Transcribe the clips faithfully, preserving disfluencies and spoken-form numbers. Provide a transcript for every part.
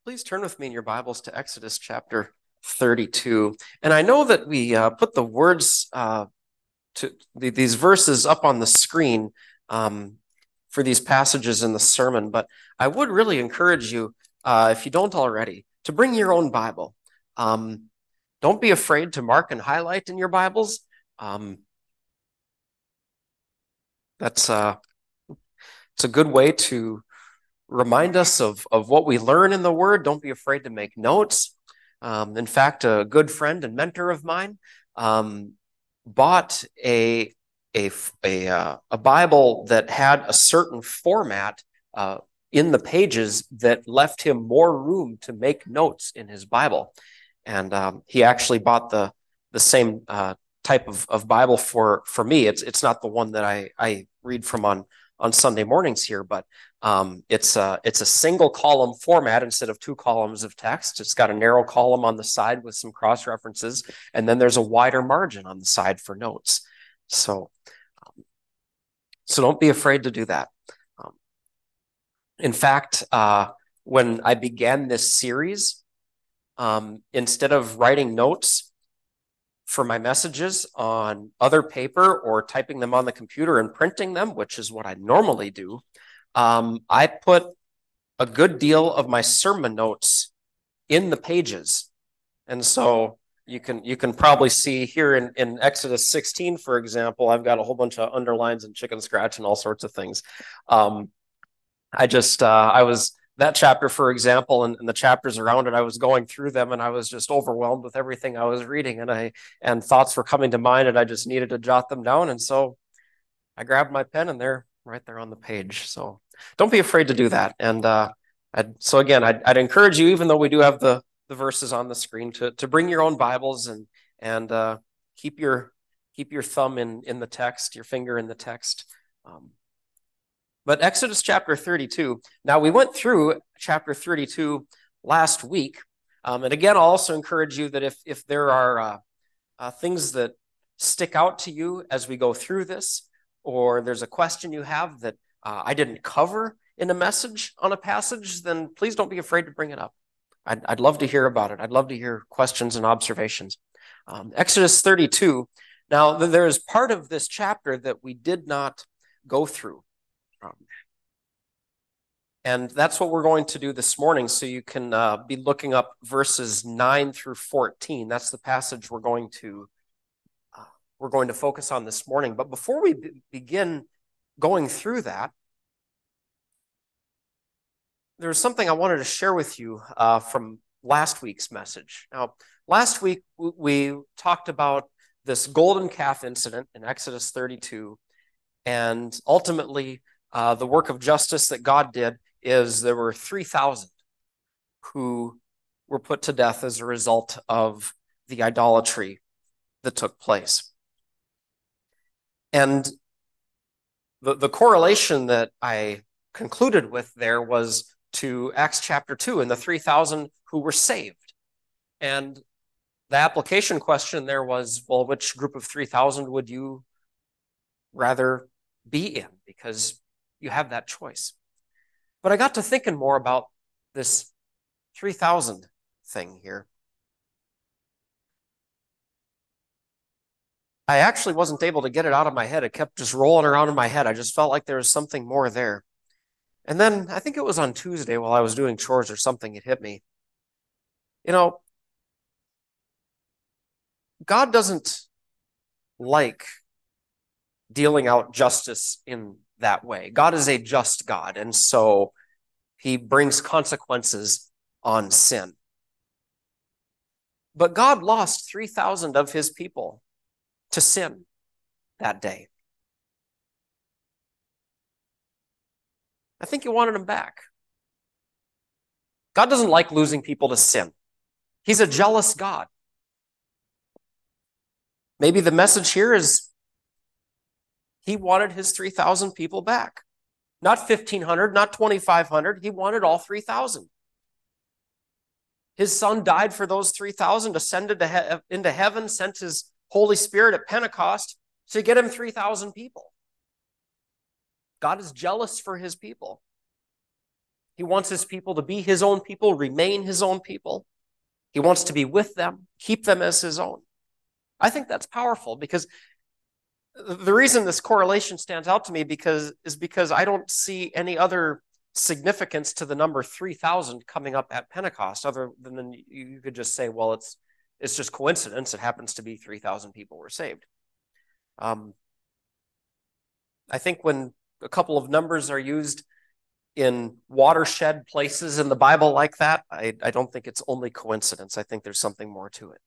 Please turn with me in your Bibles to Exodus chapter thirty-two. And I know that we uh, put the words uh, to the, these verses up on the screen um, for these passages in the sermon, but I would really encourage you, uh, if you don't already, to bring your own Bible. Um, don't be afraid to mark and highlight in your Bibles. Um, that's uh, it's a good way to remind us of, of what we learn in the Word. Don't be afraid to make notes. Um, in fact, a good friend and mentor of mine um, bought a a a, uh, a Bible that had a certain format uh, in the pages that left him more room to make notes in his Bible. And um, he actually bought the the same uh, type of, of Bible for for me. It's it's not the one that I I read from on on Sunday mornings here, but um, it's a it's a single column format instead of two columns of text. It's got a narrow column on the side with some cross references, and then there's a wider margin on the side for notes. So, um, so don't be afraid to do that. Um, in fact, uh, when I began this series, um, instead of writing notes for my messages on other paper or typing them on the computer and printing them, which is what I normally do, um, I put a good deal of my sermon notes in the pages. And so you can you can probably see here in, in Exodus sixteen, for example, I've got a whole bunch of underlines and chicken scratch and all sorts of things. Um, I just, uh, I was, that chapter, for example, and, and the chapters around it, I was going through them and I was just overwhelmed with everything I was reading, and I and thoughts were coming to mind and I just needed to jot them down. And so I grabbed my pen and they're right there on the page. So don't be afraid to do that. And uh, I'd, so again, I'd, I'd encourage you, even though we do have the, the verses on the screen, to, to bring your own Bibles and and uh, keep your keep your thumb in, in the text, your finger in the text. Um, But Exodus chapter thirty-two, now we went through chapter thirty-two last week. Um, and again, I'll also encourage you that if, if there are uh, uh, things that stick out to you as we go through this, or there's a question you have that uh, I didn't cover in a message on a passage, then please don't be afraid to bring it up. I'd, I'd love to hear about it. I'd love to hear questions and observations. Um, Exodus thirty-two, now there is part of this chapter that we did not go through. Um, and that's what we're going to do this morning. So you can uh, be looking up verses nine through fourteen. That's the passage we're going to uh, we're going to focus on this morning. But before we be- begin going through that, there's something I wanted to share with you uh, from last week's message. Now, last week we talked about this golden calf incident in Exodus thirty-two, and ultimately Uh, the work of justice that God did is there were three thousand who were put to death as a result of the idolatry that took place. And the, the correlation that I concluded with there was to Acts chapter two and the three thousand who were saved. And the application question there was, well, which group of three thousand would you rather be in? Because you have that choice. But I got to thinking more about this three thousand thing here. I actually wasn't able to get it out of my head. It kept just rolling around in my head. I just felt like there was something more there. And then I think it was on Tuesday while I was doing chores or something, it hit me. You know, God doesn't like dealing out justice in that way. God is a just God, and so he brings consequences on sin. But God lost three thousand of his people to sin that day. I think he wanted them back. God doesn't like losing people to sin. He's a jealous God. Maybe the message here is he wanted his three thousand people back. Not fifteen hundred, not twenty-five hundred. He wanted all three thousand. His son died for those three thousand, ascended to he- into heaven, sent his Holy Spirit at Pentecost to get him three thousand people. God is jealous for his people. He wants his people to be his own people, remain his own people. He wants to be with them, keep them as his own. I think that's powerful, because the reason this correlation stands out to me because is because I don't see any other significance to the number three thousand coming up at Pentecost, other than you could just say, well, it's it's just coincidence. It happens to be three thousand people were saved. Um, I think when a couple of numbers are used in watershed places in the Bible like that, I, I don't think it's only coincidence. I think there's something more to it.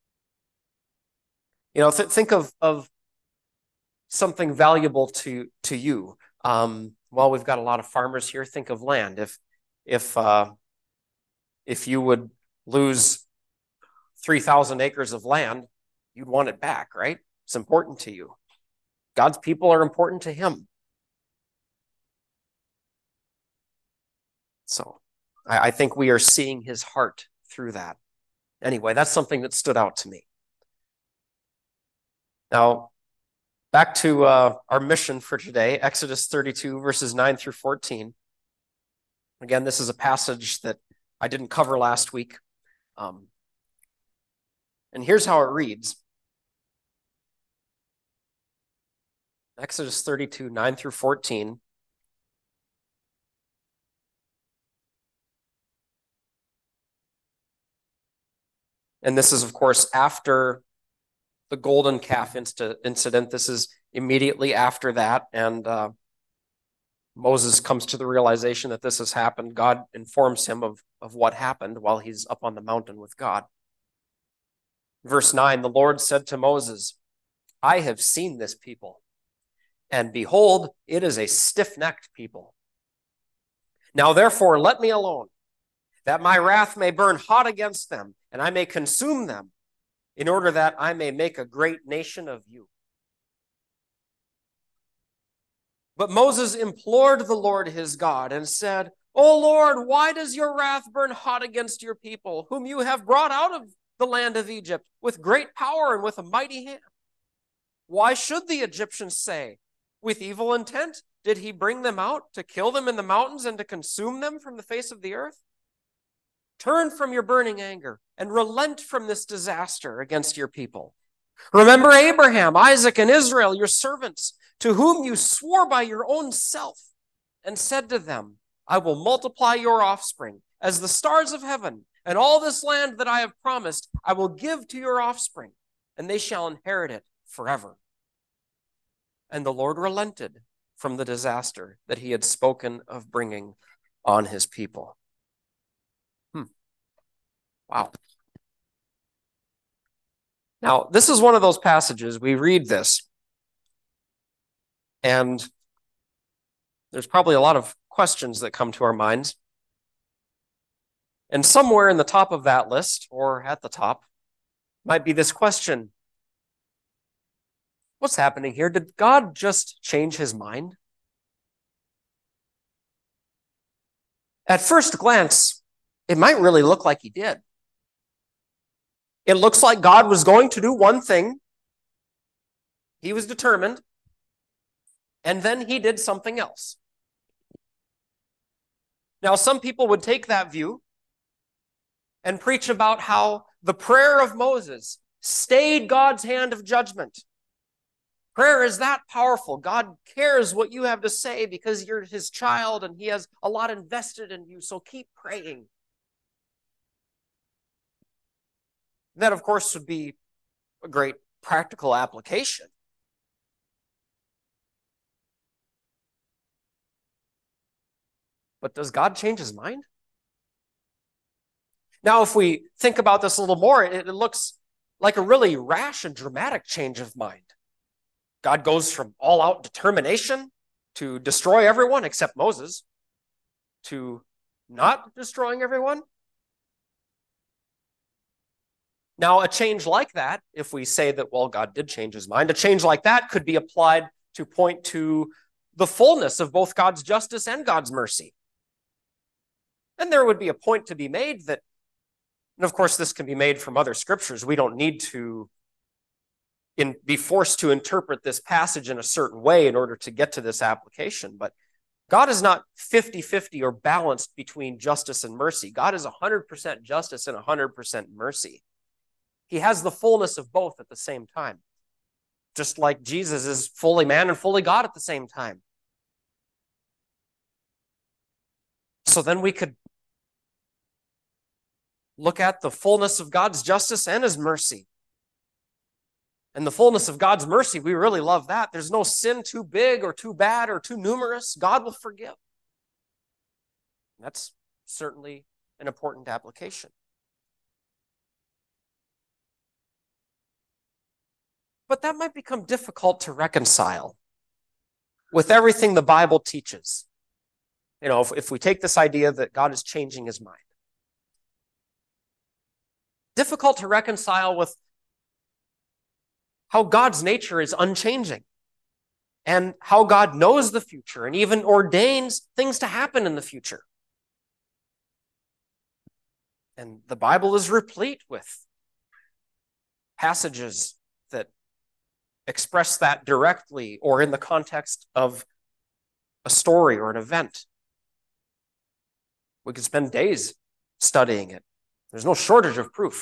You know, th- think of, of something valuable to, to you. Um, well, we've got a lot of farmers here. Think of land. If, if, uh, if you would lose three thousand acres of land, you'd want it back, right? It's important to you. God's people are important to him. So I, I think we are seeing his heart through that. Anyway, that's something that stood out to me. Now, back to uh, our mission for today, Exodus thirty-two, verses nine through fourteen. Again, this is a passage that I didn't cover last week. Um, and here's how it reads. Exodus thirty-two, nine through fourteen. And this is, of course, after the golden calf inst- incident. This is immediately after that. And uh, Moses comes to the realization that this has happened. God informs him of, of what happened while he's up on the mountain with God. Verse nine, the Lord said to Moses, I have seen this people, and behold, it is a stiff-necked people. Now therefore, let me alone, that my wrath may burn hot against them, and I may consume them, in order that I may make a great nation of you. But Moses implored the Lord his God and said, O Lord, why does your wrath burn hot against your people, whom you have brought out of the land of Egypt with great power and with a mighty hand? Why should the Egyptians say, with evil intent did he bring them out to kill them in the mountains and to consume them from the face of the earth? Turn from your burning anger and relent from this disaster against your people. Remember Abraham, Isaac, and Israel, your servants, to whom you swore by your own self, and said to them, I will multiply your offspring as the stars of heaven, and all this land that I have promised I will give to your offspring, and they shall inherit it forever. And the Lord relented from the disaster that he had spoken of bringing on his people. Hmm. Wow. Now, this is one of those passages, we read this, and there's probably a lot of questions that come to our minds. And somewhere in the top of that list, or at the top, might be this question. What's happening here? Did God just change his mind? At first glance, it might really look like he did. It looks like God was going to do one thing. He was determined. And then he did something else. Now, some people would take that view and preach about how the prayer of Moses stayed God's hand of judgment. Prayer is that powerful. God cares what you have to say because you're his child and he has a lot invested in you, so keep praying. That, of course, would be a great practical application. But does God change his mind? Now, if we think about this a little more, it, it looks like a really rash and dramatic change of mind. God goes from all-out determination to destroy everyone except Moses to not destroying everyone. Now, a change like that, if we say that, well, God did change his mind, a change like that could be applied to point to the fullness of both God's justice and God's mercy. And there would be a point to be made that, and of course, this can be made from other scriptures. We don't need to in, be forced to interpret this passage in a certain way in order to get to this application. But God is not fifty-fifty or balanced between justice and mercy. God is one hundred percent justice and one hundred percent mercy. He has the fullness of both at the same time, just like Jesus is fully man and fully God at the same time. So then we could look at the fullness of God's justice and his mercy. And the fullness of God's mercy, we really love that. There's no sin too big or too bad or too numerous. God will forgive. That's certainly an important application. But that might become difficult to reconcile with everything the Bible teaches. You know, if, if we take this idea that God is changing his mind. Difficult to reconcile with how God's nature is unchanging and how God knows the future and even ordains things to happen in the future. And the Bible is replete with passages that express that directly or in the context of a story or an event. We could spend days studying it. There's no shortage of proof.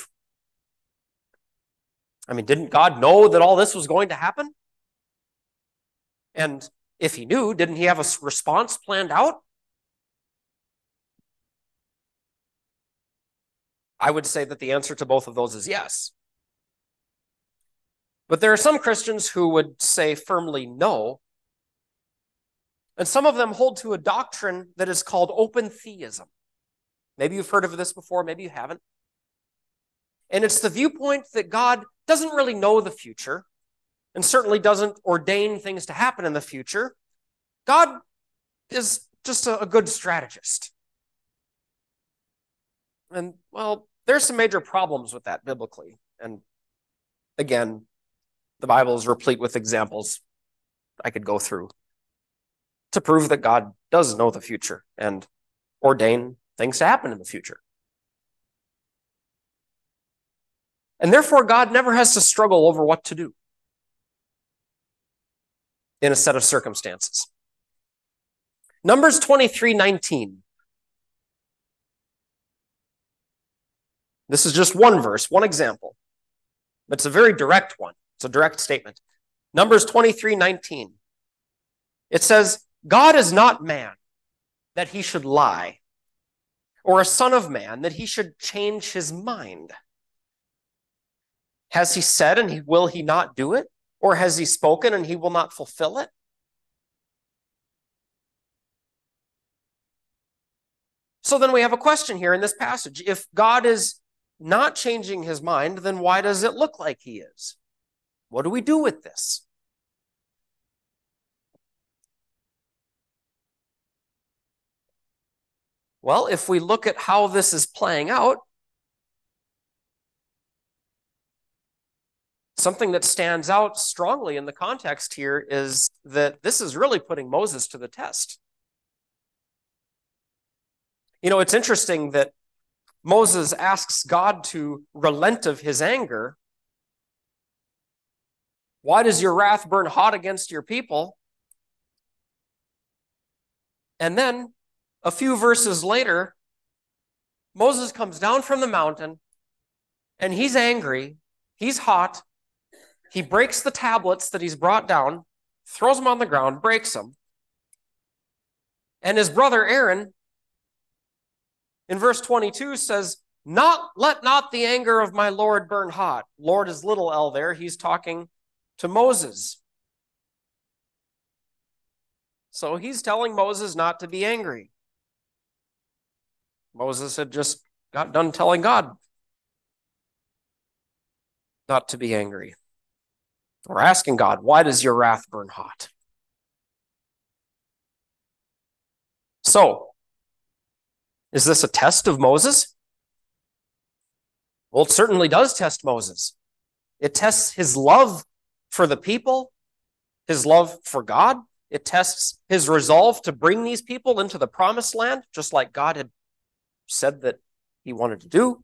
I mean, didn't God know that all this was going to happen? And if he knew, didn't he have a response planned out? I would say that the answer to both of those is yes. But there are some Christians who would say firmly no. And some of them hold to a doctrine that is called open theism. Maybe you've heard of this before, maybe you haven't. And it's the viewpoint that God doesn't really know the future and certainly doesn't ordain things to happen in the future. God is just a, a good strategist. And, well, there's some major problems with that biblically. And again, the Bible is replete with examples I could go through to prove that God does know the future and ordain things to happen in the future. And therefore, God never has to struggle over what to do in a set of circumstances. Numbers twenty-three nineteen. This is just one verse, one example. It's a very direct one. It's a direct statement. Numbers twenty-three nineteen. It says, God is not man that he should lie, or a son of man that he should change his mind. Has he said and he, will he not do it? Or has he spoken and he will not fulfill it? So then we have a question here in this passage. If God is not changing his mind, then why does it look like he is? What do we do with this? Well, if we look at how this is playing out, something that stands out strongly in the context here is that this is really putting Moses to the test. You know, it's interesting that Moses asks God to relent of his anger. Why does your wrath burn hot against your people? And then a few verses later, Moses comes down from the mountain and he's angry, he's hot. He breaks the tablets that he's brought down, throws them on the ground, breaks them. And his brother Aaron, in verse twenty-two, says, "Not let not the anger of my Lord burn hot." Lord is little L there. He's talking to Moses. So he's telling Moses not to be angry. Moses had just got done telling God not to be angry. We're asking God, why does your wrath burn hot? So, is this a test of Moses? Well, it certainly does test Moses. It tests his love for the people, his love for God. It tests his resolve to bring these people into the promised land, just like God had said that he wanted to do.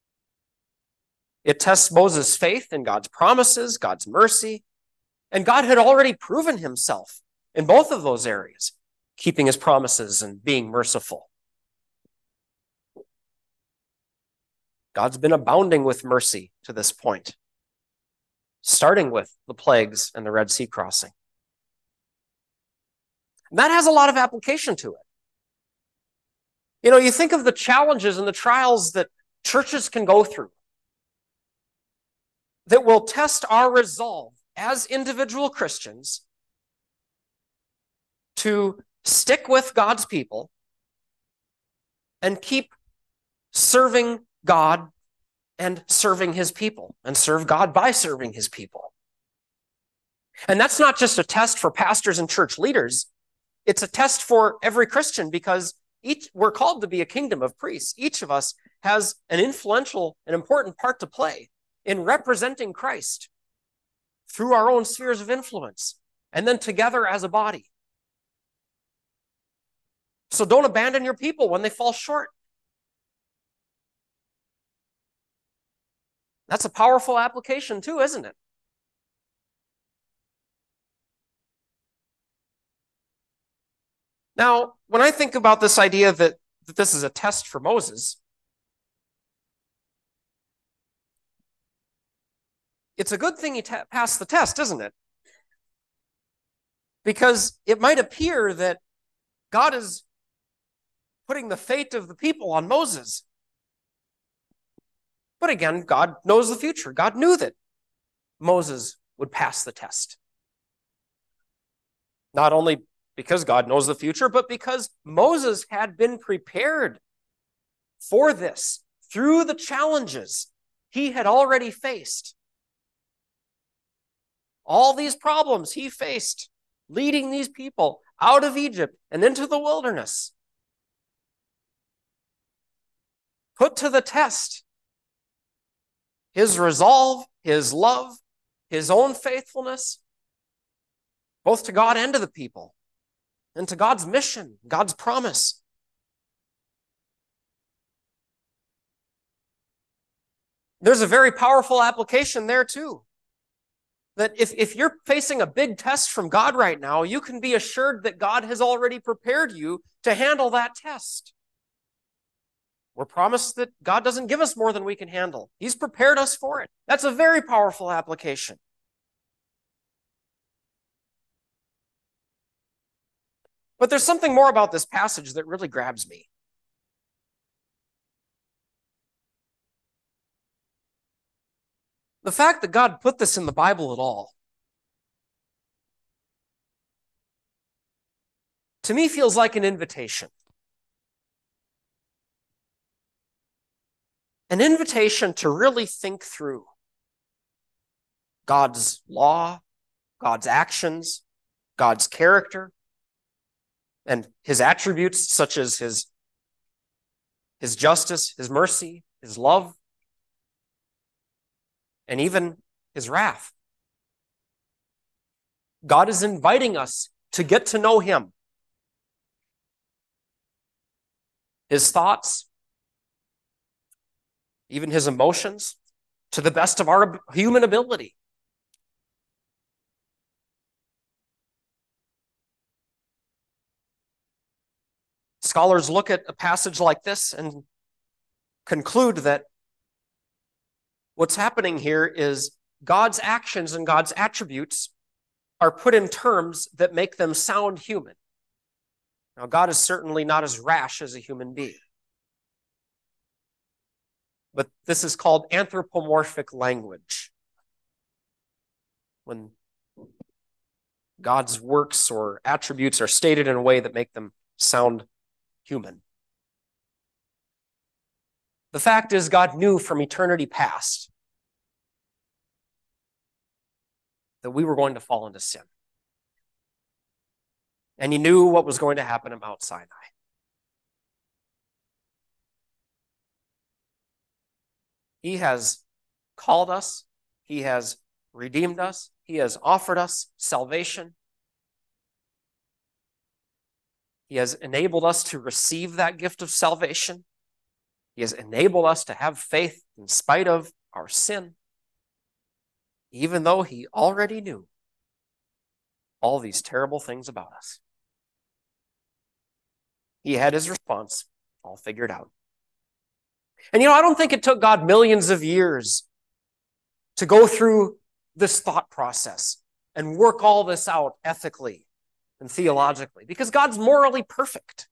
It tests Moses' faith in God's promises, God's mercy, and God had already proven himself in both of those areas. keeping his promises and being merciful. God's been abounding with mercy to this point, starting with the plagues and the Red Sea crossing. And that has a lot of application to it. You know, you think of the challenges and the trials that churches can go through that will test our resolve as individual Christians to stick with God's people and keep serving God and serving his people, and serve God by serving his people. And that's not just a test for pastors and church leaders. It's a test for every Christian, because each we're called to be a kingdom of priests. Each of us has an influential and important part to play in representing Christ through our own spheres of influence, and then together as a body. So don't abandon your people when they fall short. That's a powerful application too, isn't it? Now, when I think about this idea that, that this is a test for Moses, it's a good thing he ta- passed the test, isn't it? Because it might appear that God is putting the fate of the people on Moses. But again, God knows the future. God knew that Moses would pass the test. Not only because God knows the future, but because Moses had been prepared for this through the challenges he had already faced. All these problems he faced, leading these people out of Egypt and into the wilderness, put to the test his resolve, his love, his own faithfulness, both to God and to the people, and to God's mission, God's promise. There's a very powerful application there too. That if, if you're facing a big test from God right now, you can be assured that God has already prepared you to handle that test. We're promised that God doesn't give us more than we can handle. He's prepared us for it. That's a very powerful application. But there's something more about this passage that really grabs me. The fact that God put this in the Bible at all, to me, feels like an invitation. An invitation to really think through God's law, God's actions, God's character, and his attributes such as his, his justice, his mercy, his love, and even his wrath. God is inviting us to get to know him, his thoughts, even his emotions, to the best of our human ability. Scholars look at a passage like this and conclude that what's happening here is God's actions and God's attributes are put in terms that make them sound human. Now, God is certainly not as rash as a human being. But this is called anthropomorphic language. When God's works or attributes are stated in a way that make them sound human. The fact is, God knew from eternity past that we were going to fall into sin. And he knew what was going to happen at Mount Sinai. He has called us. He has redeemed us. He has offered us salvation. He has enabled us to receive that gift of salvation. He has enabled us to have faith in spite of our sin, even though he already knew all these terrible things about us. He had his response all figured out. And you know, I don't think it took God millions of years to go through this thought process and work all this out ethically and theologically, because God's morally perfect.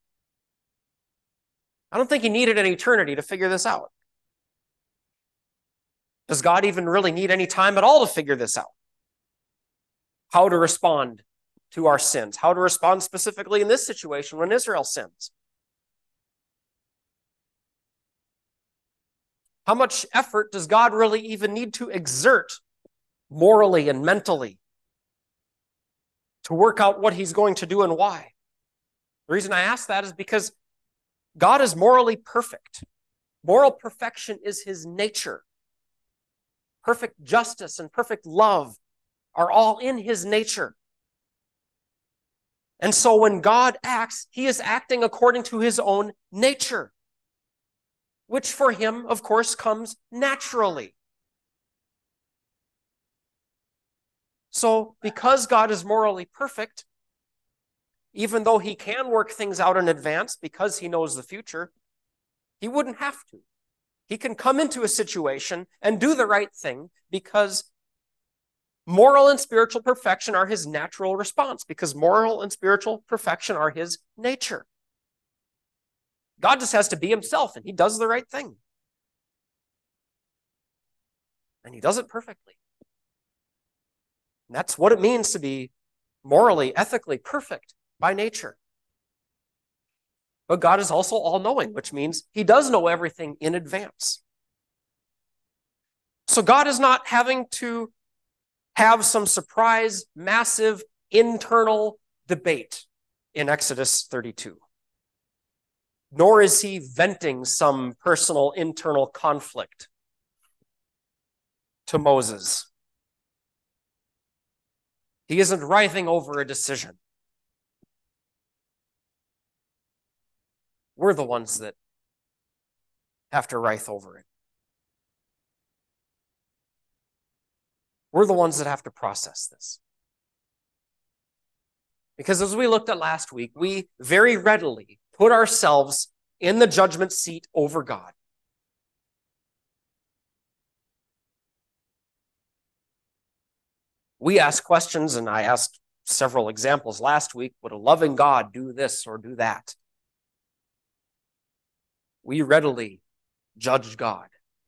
I don't think he needed an eternity to figure this out. Does God even really need any time at all to figure this out? How to respond to our sins, how to respond specifically in this situation when Israel sins. How much effort does God really even need to exert morally and mentally to work out what he's going to do and why? The reason I ask that is because God is morally perfect. Moral perfection is his nature. Perfect justice and perfect love are all in his nature. And so when God acts, he is acting according to his own nature, which for him, of course, comes naturally. So because God is morally perfect, even though he can work things out in advance because he knows the future, he wouldn't have to. He can come into a situation and do the right thing because moral and spiritual perfection are his natural response, because moral and spiritual perfection are his nature. God just has to be himself, and he does the right thing. And he does it perfectly. And that's what it means to be morally, ethically perfect by nature. But God is also all-knowing, which means he does know everything in advance. So God is not having to have some surprise, massive, internal debate in Exodus thirty-two. Nor is he venting some personal internal conflict to Moses. He isn't writhing over a decision. We're the ones that have to writhe over it. We're the ones that have to process this. Because as we looked at last week, we very readily put ourselves in the judgment seat over God. We ask questions, and I asked several examples last week. Would a loving God do this or do that? We readily judge God.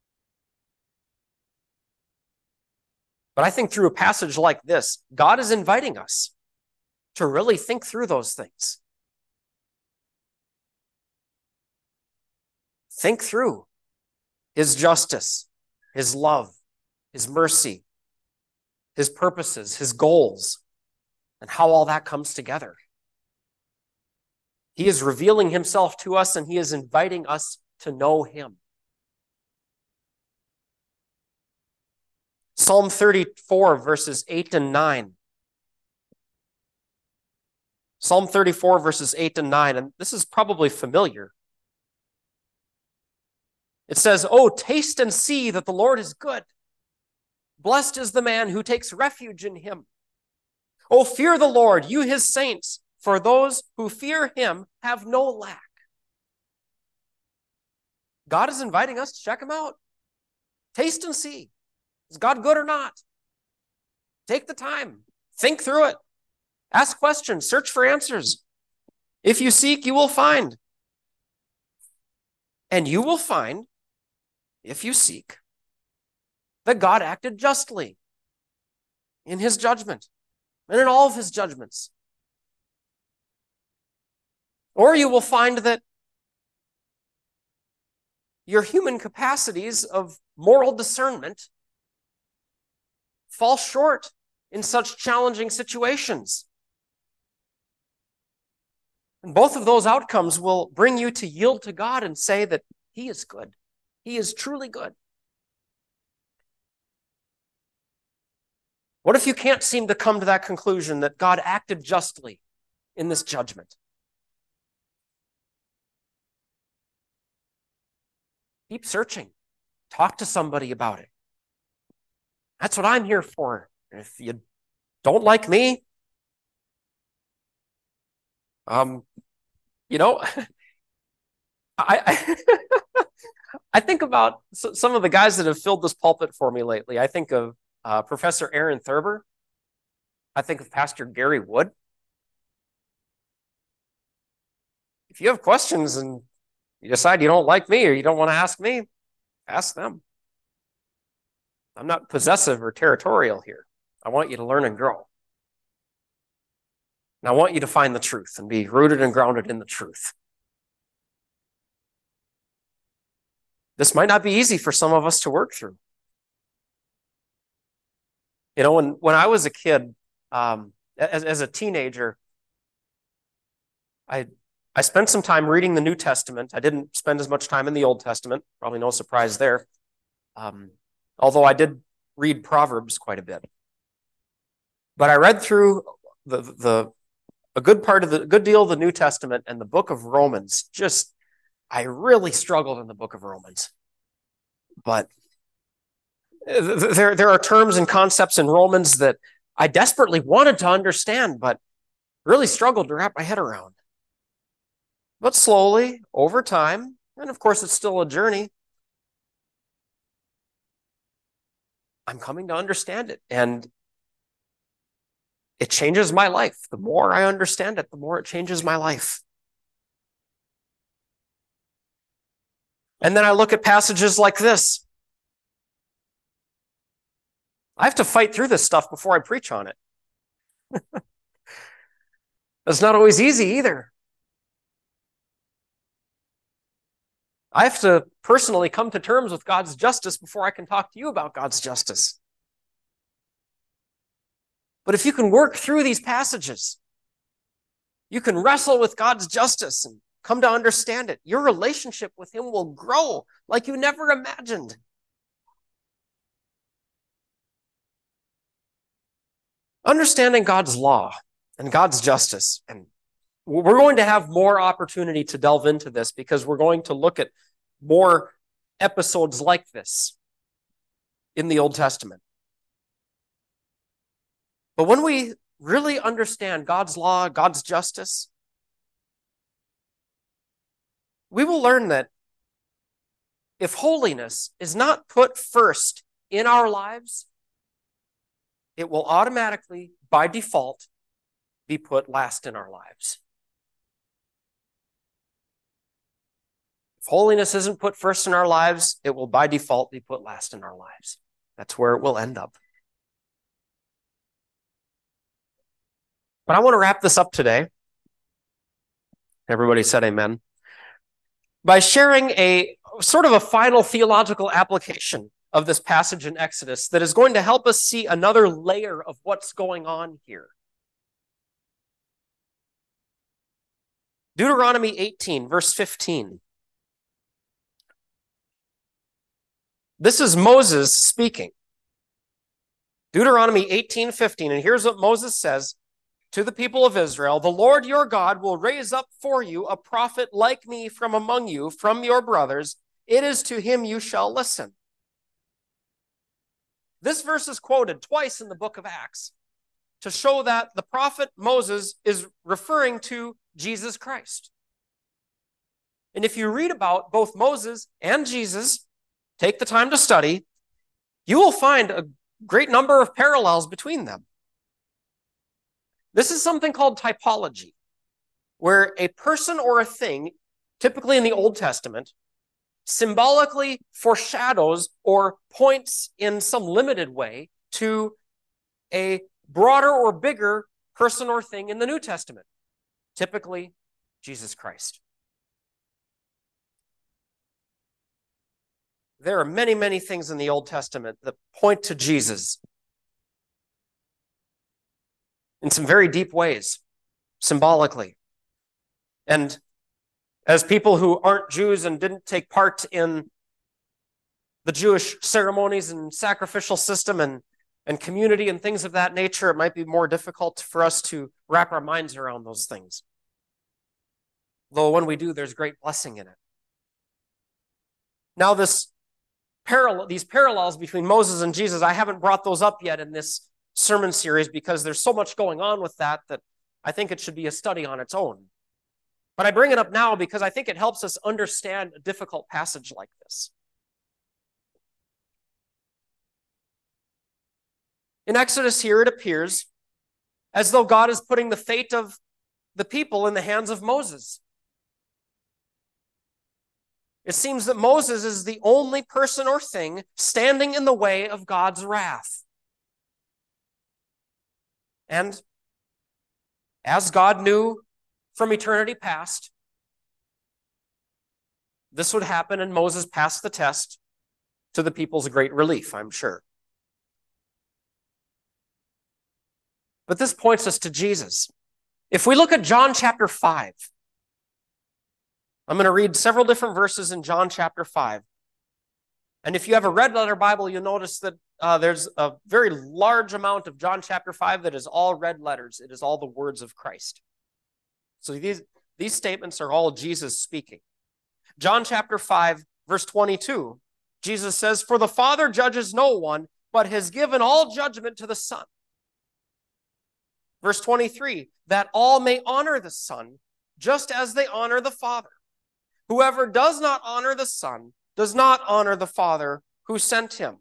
But I think through a passage like this, God is inviting us to really think through those things. Think through his justice, his love, his mercy, his purposes, his goals, and how all that comes together. He is revealing himself to us, and he is inviting us to know him. Psalm thirty-four, verses eight and nine. Psalm thirty-four, verses eight and nine, and this is probably familiar. It says, "Oh, taste and see that the Lord is good. Blessed is the man who takes refuge in him. Oh, fear the Lord, you his saints, for those who fear him have no lack." God is inviting us to check him out. Taste and see. Is God good or not? Take the time. Think through it. Ask questions. Search for answers. If you seek, you will find. And you will find, if you seek, that God acted justly in his judgment and in all of his judgments. Or you will find that your human capacities of moral discernment fall short in such challenging situations. And both of those outcomes will bring you to yield to God and say that he is good. He is truly good. What if you can't seem to come to that conclusion that God acted justly in this judgment? Keep searching. Talk to somebody about it. That's what I'm here for. And if you don't like me, um, you know, I, I, I think about some of the guys that have filled this pulpit for me lately. I think of uh, Professor Aaron Thurber. I think of Pastor Gary Wood. If you have questions and you decide you don't like me or you don't want to ask me, ask them. I'm not possessive or territorial here. I want you to learn and grow. And I want you to find the truth and be rooted and grounded in the truth. This might not be easy for some of us to work through. You know, when, when I was a kid, um, as, as a teenager, I I spent some time reading the New Testament. I didn't spend as much time in the Old Testament. Probably no surprise there. Um, although I did read Proverbs quite a bit. But I read through the the a good part of the good deal of the New Testament and the book of Romans. Just I really struggled in the book of Romans. But there there are terms and concepts in Romans that I desperately wanted to understand, but really struggled to wrap my head around. But slowly, over time, and of course it's still a journey, I'm coming to understand it. And it changes my life. The more I understand it, the more it changes my life. And then I look at passages like this. I have to fight through this stuff before I preach on it. It's not always easy either. I have to personally come to terms with God's justice before I can talk to you about God's justice. But if you can work through these passages, you can wrestle with God's justice and come to understand it. Your relationship with him will grow like you never imagined. Understanding God's law and God's justice. And we're going to have more opportunity to delve into this because we're going to look at more episodes like this in the Old Testament. But when we really understand God's law, God's justice, we will learn that if holiness is not put first in our lives, it will automatically, by default, be put last in our lives. If holiness isn't put first in our lives, it will by default be put last in our lives. That's where it will end up. But I want to wrap this up today. Everybody said amen. By sharing a sort of a final theological application of this passage in Exodus that is going to help us see another layer of what's going on here. Deuteronomy eighteen, verse fifteen. This is Moses speaking. Deuteronomy eighteen, fifteen, and here's what Moses says to the people of Israel: the Lord your God will raise up for you a prophet like me from among you, from your brothers. It is to him you shall listen. This verse is quoted twice in the book of Acts to show that the prophet Moses is referring to Jesus Christ. And if you read about both Moses and Jesus, take the time to study, you will find a great number of parallels between them. This is something called typology, where a person or a thing, typically in the Old Testament, symbolically foreshadows or points in some limited way to a broader or bigger person or thing in the New Testament, typically Jesus Christ. There are many, many things in the Old Testament that point to Jesus in some very deep ways, symbolically. And as people who aren't Jews and didn't take part in the Jewish ceremonies and sacrificial system and, and community and things of that nature, it might be more difficult for us to wrap our minds around those things. Though when we do, there's great blessing in it. Now, this parallel, these parallels between Moses and Jesus, I haven't brought those up yet in this sermon series because there's so much going on with that that I think it should be a study on its own. But I bring it up now because I think it helps us understand a difficult passage like this. In Exodus here, it appears as though God is putting the fate of the people in the hands of Moses. It seems that Moses is the only person or thing standing in the way of God's wrath. And as God knew from eternity past, this would happen, and Moses passed the test to the people's great relief, I'm sure. But this points us to Jesus. If we look at John chapter five, I'm going to read several different verses in John chapter five. And if you have a red letter Bible, you'll notice that uh, there's a very large amount of John chapter five that is all red letters. It is all the words of Christ. So these, these statements are all Jesus speaking. John chapter five, verse twenty-two, Jesus says, "For the Father judges no one, but has given all judgment to the Son." Verse twenty-three, "That all may honor the Son, just as they honor the Father. Whoever does not honor the Son does not honor the Father who sent him."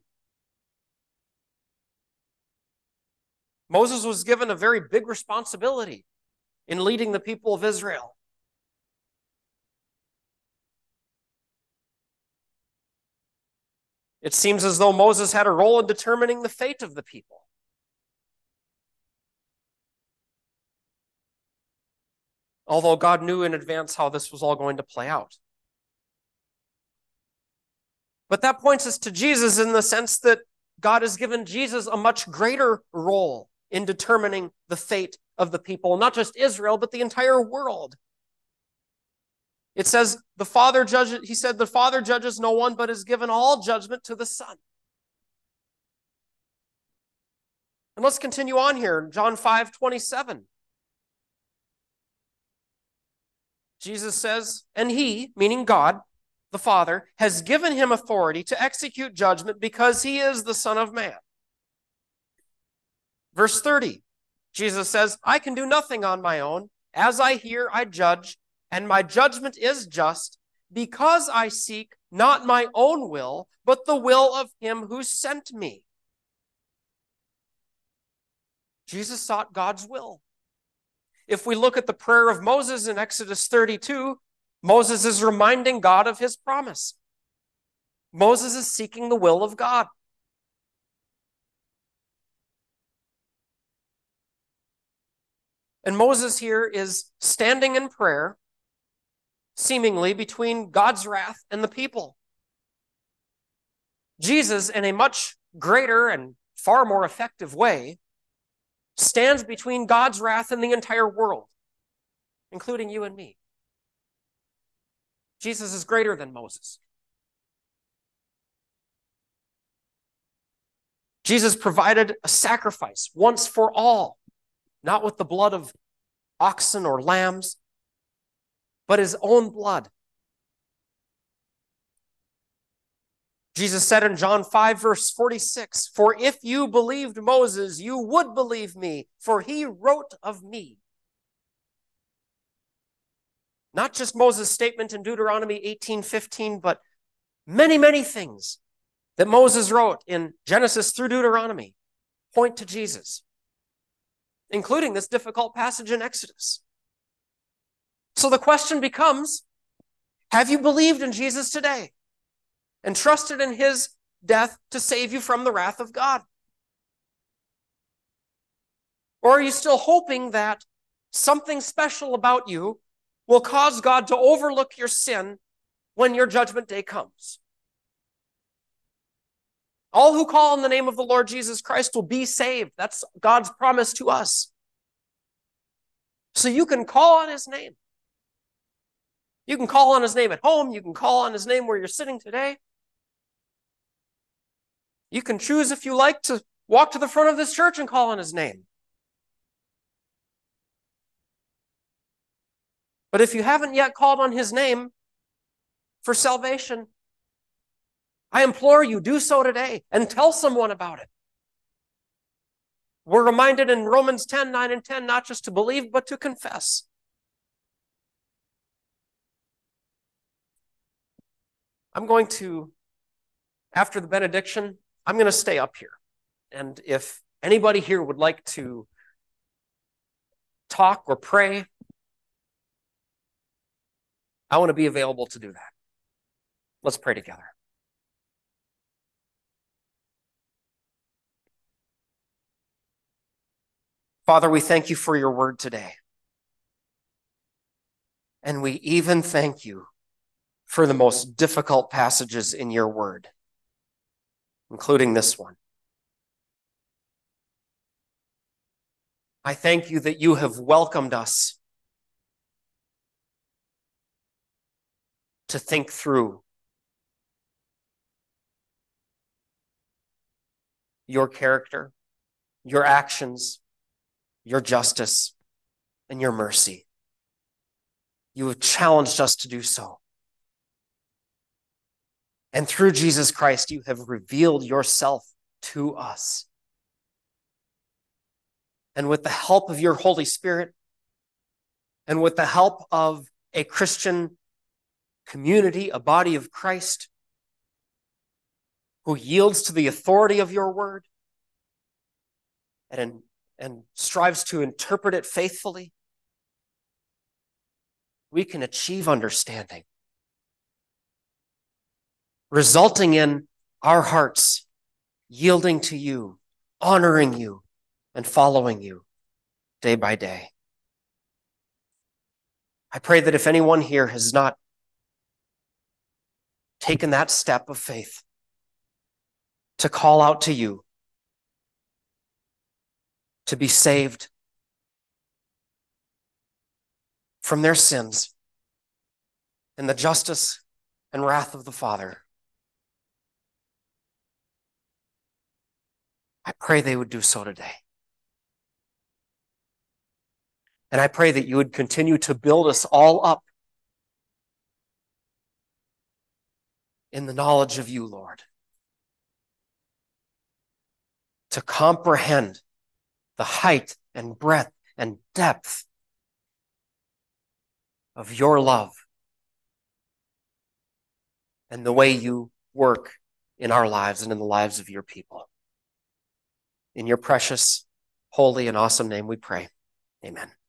Moses was given a very big responsibility in leading the people of Israel. It seems as though Moses had a role in determining the fate of the people. Although God knew in advance how this was all going to play out. But that points us to Jesus in the sense that God has given Jesus a much greater role in determining the fate of the people, not just Israel, but the entire world. It says, the Father judges, he said, the Father judges no one, but has given all judgment to the Son. And let's continue on here, John five twenty-seven. Jesus says, "And he," meaning God, the Father, "has given him authority to execute judgment because he is the Son of Man." Verse thirty, Jesus says, "I can do nothing on my own. As I hear, I judge, and my judgment is just, because I seek not my own will, but the will of him who sent me." Jesus sought God's will. If we look at the prayer of Moses in Exodus thirty-two, Moses is reminding God of his promise. Moses is seeking the will of God. And Moses here is standing in prayer, seemingly between God's wrath and the people. Jesus, in a much greater and far more effective way, stands between God's wrath and the entire world, including you and me. Jesus is greater than Moses. Jesus provided a sacrifice once for all, not with the blood of oxen or lambs, but his own blood. Jesus said in John five, verse forty-six, "For if you believed Moses, you would believe me, for he wrote of me." Not just Moses' statement in Deuteronomy eighteen fifteen, but many, many things that Moses wrote in Genesis through Deuteronomy point to Jesus, including this difficult passage in Exodus. So the question becomes, have you believed in Jesus today and trusted in his death to save you from the wrath of God? Or are you still hoping that something special about you will cause God to overlook your sin when your judgment day comes? All who call on the name of the Lord Jesus Christ will be saved. That's God's promise to us. So you can call on his name. You can call on his name at home. You can call on his name where you're sitting today. You can choose, if you like, to walk to the front of this church and call on his name. But if you haven't yet called on his name for salvation, I implore you, do so today and tell someone about it. We're reminded in Romans ten, nine and ten, not just to believe, but to confess. I'm going to, after the benediction, I'm going to stay up here. And if anybody here would like to talk or pray, I want to be available to do that. Let's pray together. Father, we thank you for your word today. And we even thank you for the most difficult passages in your word, including this one. I thank you that you have welcomed us to think through your character, your actions, your justice, and your mercy. You have challenged us to do so. And through Jesus Christ, you have revealed yourself to us. And with the help of your Holy Spirit, and with the help of a Christian community, a body of Christ, who yields to the authority of your word and, and strives to interpret it faithfully, we can achieve understanding, resulting in our hearts yielding to you, honoring you, and following you day by day. I pray that if anyone here has not taken that step of faith to call out to you, to be saved from their sins and the justice and wrath of the Father, I pray they would do so today. And I pray that you would continue to build us all up in the knowledge of you, Lord, to comprehend the height and breadth and depth of your love and the way you work in our lives and in the lives of your people. In your precious, holy, and awesome name we pray. Amen.